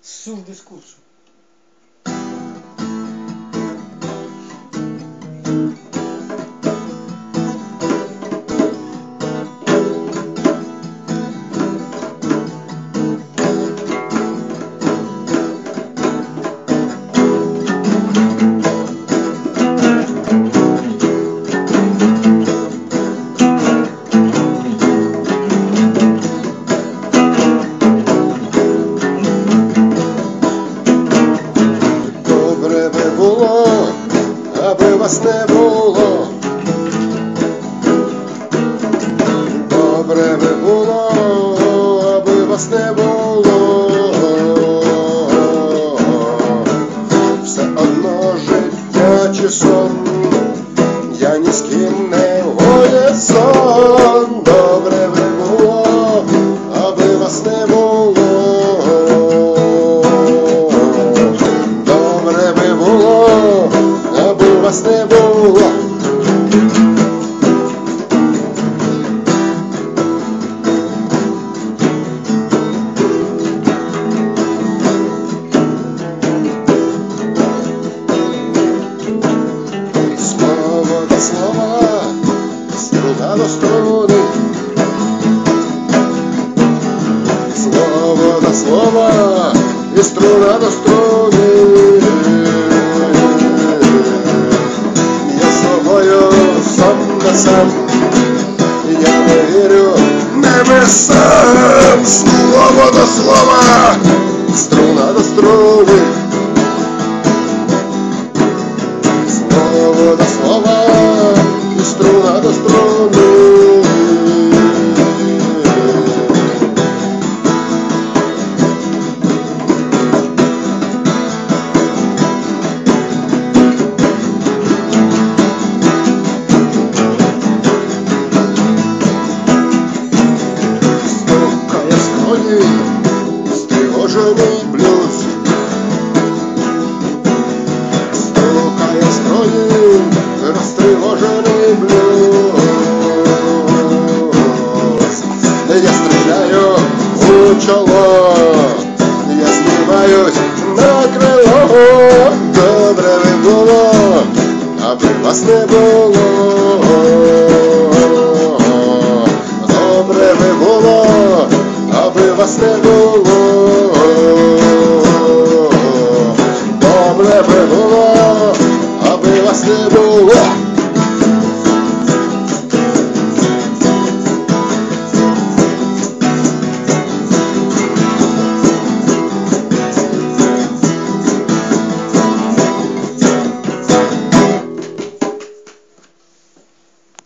Сув дискурсу. Аби вас не було, добре би було, аби вас не було, все одно життя чи сон, я ні з ким не в сон, добре би було, аби вас не було, добре би було, аби вас не було. Слово до слова, струна до струни, слово до слова, і струна до струни. Сам, я не вірю небесам, слово до слова, струна до струни, слово до слова, і струна до струни. Стривожений блюз, стукає строні, розтривожений блюз. Я стріляю у чоло, я знімаюсь на крило, добре би було, аби вас не було, добре би було, аби вас не було, добре би було.